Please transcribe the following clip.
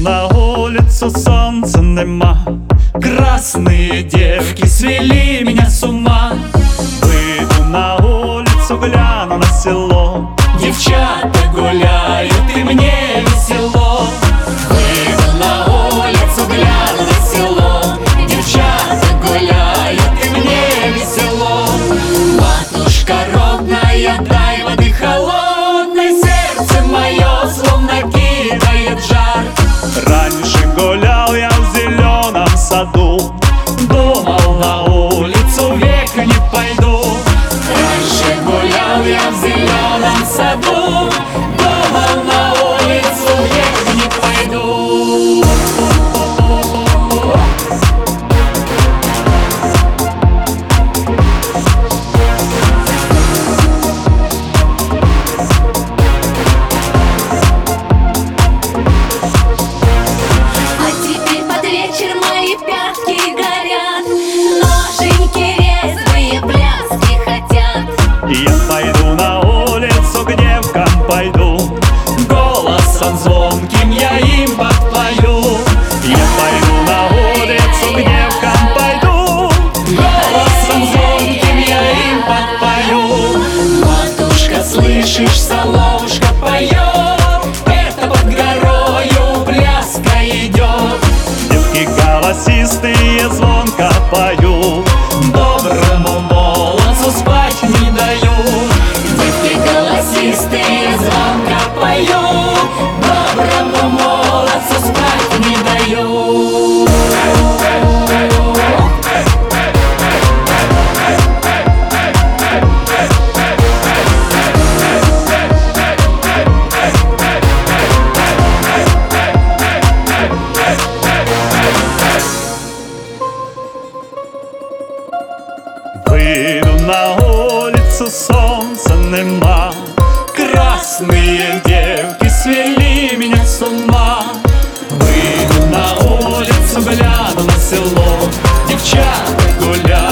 на улицу, солнца нема. Красные девки свели меня с ума. Выйду на улицу, гляну на село. Девчата гуляют, и мне весело. Выйду на улицу, гляну на село. Девчата гуляют, и мне весело. Матушка родная, дай воды холодной, сердце мое словно кидает жар. Раньше гулял я в зеленом саду, думал, на улицу век не пойду. Раньше гулял я в зеленом саду, думал, на улицу век не пойду. Я пойду на улицу, к девкам пойду, голосом звонким я им подпою. Я пойду на улицу, к девкам пойду, голосом звонким я им подпою. Матушка, слышишь, соловушка поет, это под горою пляска идет. Девки голосистые звонко поют, доброму молодцу спать не дают. Девки голосистые звонко поют, доброму молодцу спать не дают. Выйду на улицу, солнца нема. Красные девки свели меня с ума. Выйду на улицу, гляну на село. Девчата гуляют.